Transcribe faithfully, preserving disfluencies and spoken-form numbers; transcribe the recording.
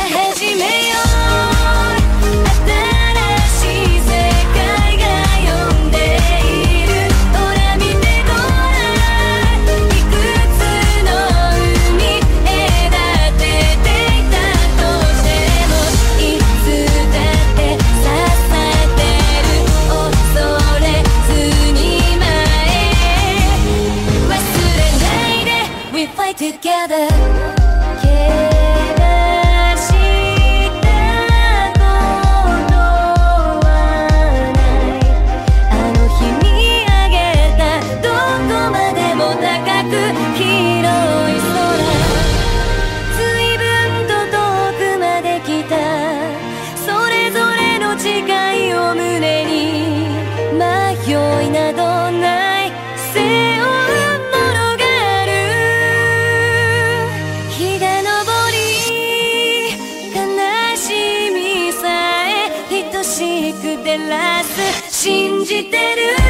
始めよう。新しい世界が呼んでいる。ほら見てごらん。いくつの海隔てていたとしても、いつだって支えてる。恐れずに前へ。忘れないで We fight together。照らす信じてる